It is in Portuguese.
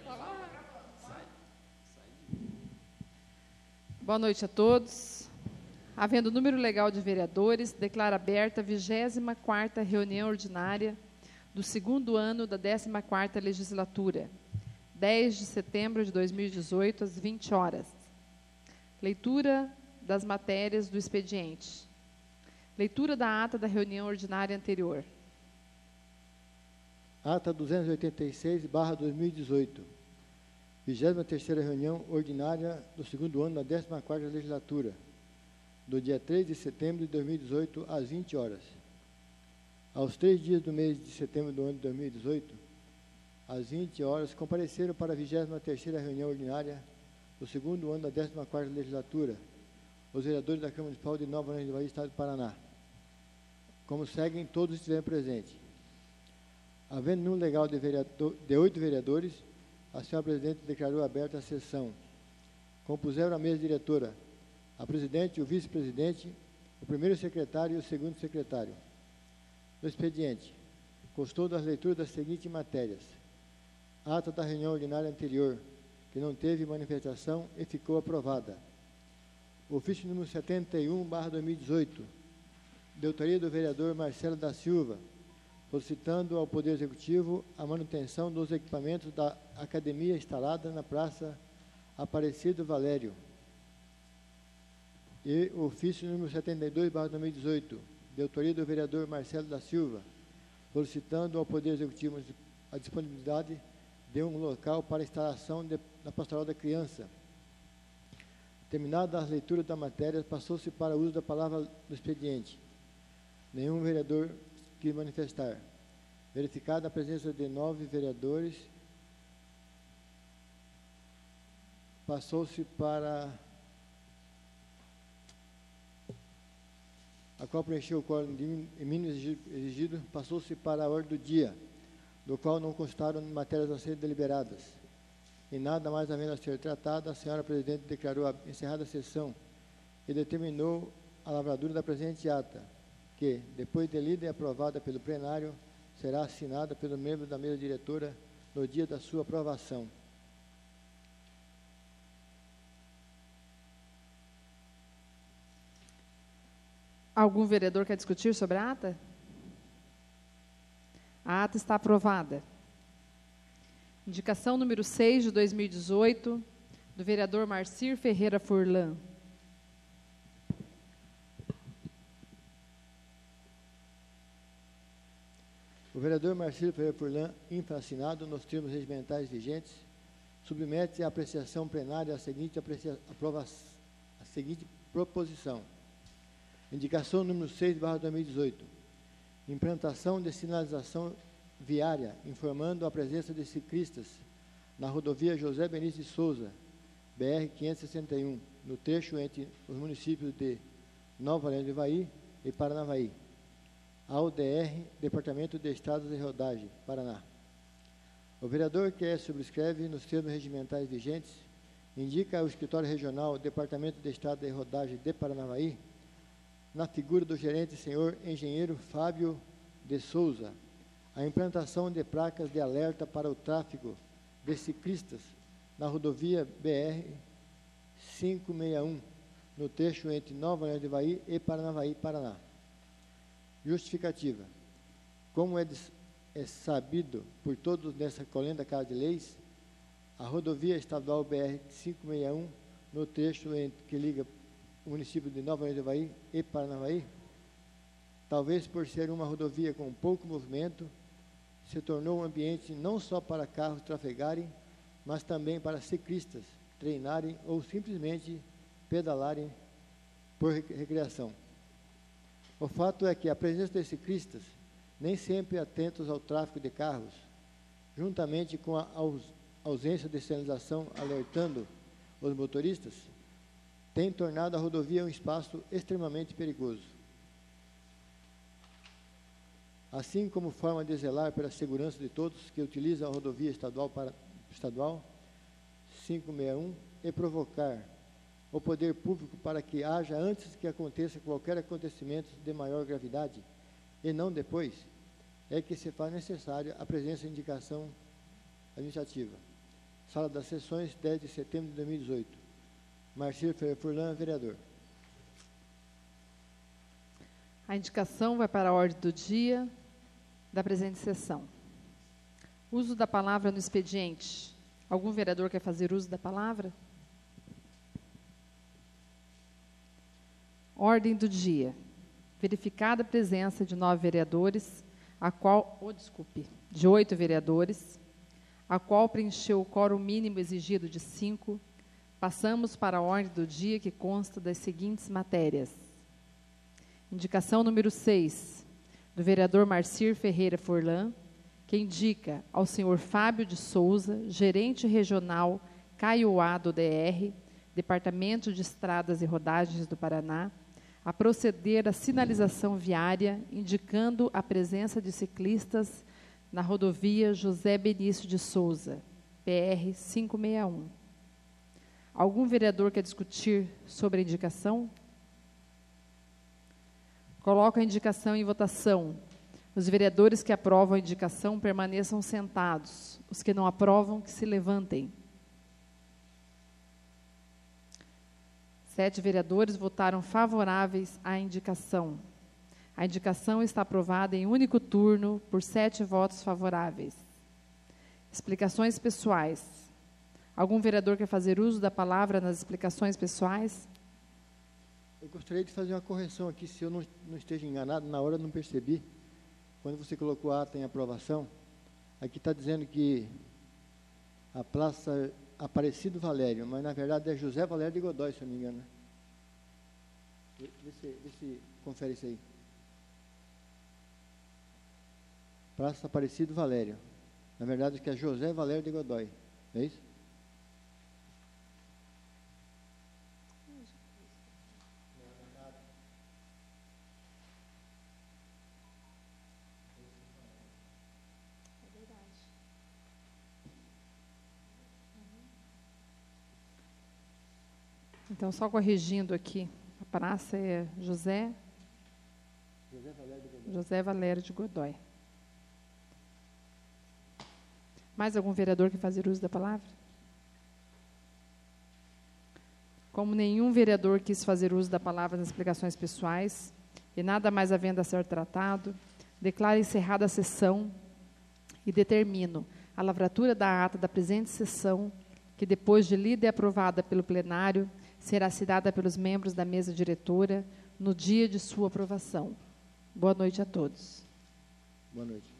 Boa noite a todos. Havendo número legal de vereadores, declaro aberta a 24ª reunião ordinária do segundo ano da 14ª legislatura, 10 de setembro de 2018, às 20 horas. Leitura das matérias do expediente. Leitura da ata da reunião ordinária anterior. Ata 286/2018. 23ª reunião ordinária do segundo ano da 14ª legislatura, do dia 3 de setembro de 2018, às 20 horas. Aos 3 dias do mês de setembro do ano de 2018, às 20 horas, compareceram para a 23ª reunião ordinária do segundo ano da 14ª legislatura os vereadores da Câmara Municipal de Nova Orleans do Bahia, Estado do Paraná. Como seguem, todos estiveram presentes. Havendo número legal de 8 vereadores, a senhora presidente declarou aberta a sessão. Compuseram a mesa diretora a presidente, o vice-presidente, o primeiro secretário e o segundo secretário. No expediente, constou das leituras das seguintes matérias: ata da reunião ordinária anterior, que não teve manifestação e ficou aprovada. Ofício número 71/2018, de autoria do vereador Marcelo da Silva, solicitando ao Poder Executivo a manutenção dos equipamentos da academia instalada na Praça Aparecido Valério. E ofício número 72/2018, de autoria do vereador Marcelo da Silva, solicitando ao Poder Executivo a disponibilidade de um local para instalação da Pastoral da Criança. Terminada a leitura da matéria, passou-se para o uso da palavra do expediente. Nenhum vereador quis manifestar. Verificada a presença de 9 vereadores, passou-se para a qual preencheu o quórum de mínimo exigido, passou-se para a ordem do dia, do qual não constaram matérias a serem deliberadas. E nada mais havendo a ser tratada, a senhora presidente declarou encerrada a sessão e determinou a lavratura da presente ata, que, depois de lida e aprovada pelo plenário, será assinada pelo membro da mesa diretora no dia da sua aprovação. Algum vereador quer discutir sobre a ata? A ata está aprovada. Indicação número 6 de 2018, do vereador Marcir Ferreira Furlan. O vereador Marcílio Ferreira Furlan, infraassinado nos termos regimentais vigentes, submete à apreciação plenária a seguinte proposição. Indicação número 6/2018. Implantação de sinalização viária, informando a presença de ciclistas na rodovia José Benício de Souza, BR-561, no trecho entre os municípios de Nova Orleans do Ivaí e Paranavaí. AUDR, Departamento de Estradas e Rodagem, Paraná. O vereador que subscreve nos termos regimentais vigentes indica ao Escritório Regional Departamento de Estradas e Rodagem de Paranavaí, na figura do gerente senhor engenheiro Fábio de Souza, a implantação de placas de alerta para o tráfego de ciclistas na rodovia BR-561, no trecho entre Nova Orleans do Ivaí e Paranavaí, Paraná. Justificativa. Como é sabido por todos nessa colenda Casa de Leis, a rodovia estadual BR-561, no trecho que liga o município de Nova Orleans do Ivaí e Paranavaí, talvez por ser uma rodovia com pouco movimento, se tornou um ambiente não só para carros trafegarem, mas também para ciclistas treinarem ou simplesmente pedalarem por recreação. O fato é que a presença de ciclistas, nem sempre atentos ao tráfego de carros, juntamente com a ausência de sinalização alertando os motoristas, tem tornado a rodovia um espaço extremamente perigoso. Assim como forma de zelar pela segurança de todos que utilizam a rodovia estadual 561 e provocar o poder público para que haja antes que aconteça qualquer acontecimento de maior gravidade e não depois, é que se faz necessária a presença de indicação administrativa. Sala das Sessões, 10 de setembro de 2018. Marcílio Ferreira Furlan, vereador. A indicação vai para a ordem do dia da presente sessão. Uso da palavra no expediente. Algum vereador quer fazer uso da palavra? Ordem do dia. Verificada a presença de 9 vereadores, de 8 vereadores, a qual preencheu o quórum mínimo exigido de 5, passamos para a ordem do dia, que consta das seguintes matérias. Indicação número 6, do vereador Marcílio Ferreira Furlan, que indica ao senhor Fábio de Souza, gerente regional Caiuá do DR, Departamento de Estradas e Rodagens do Paraná, a proceder à sinalização viária, indicando a presença de ciclistas na rodovia José Benício de Souza, PR 561. Algum vereador quer discutir sobre a indicação? Coloco a indicação em votação. Os vereadores que aprovam a indicação permaneçam sentados. Os que não aprovam, que se levantem. 7 vereadores votaram favoráveis à indicação. A indicação está aprovada em único turno por 7 votos favoráveis. Explicações pessoais. Algum vereador quer fazer uso da palavra nas explicações pessoais? Eu gostaria de fazer uma correção aqui, se eu não esteja enganado, na hora eu não percebi. Quando você colocou a ata em aprovação, aqui está dizendo que a Praça Aparecido Valério, mas na verdade é José Valério de Godoy, se eu não me engano. Vê se confere isso aí. Praça Aparecido Valério. Na verdade, que é José Valério de Godoy. É isso? Então, só corrigindo aqui, a praça é José Valério de Godoy. Mais algum vereador que fazer uso da palavra? Como nenhum vereador quis fazer uso da palavra nas explicações pessoais, e nada mais havendo a ser tratado, declaro encerrada a sessão e determino a lavratura da ata da presente sessão, que depois de lida e aprovada pelo plenário, será assinada pelos membros da mesa diretora no dia de sua aprovação. Boa noite a todos. Boa noite.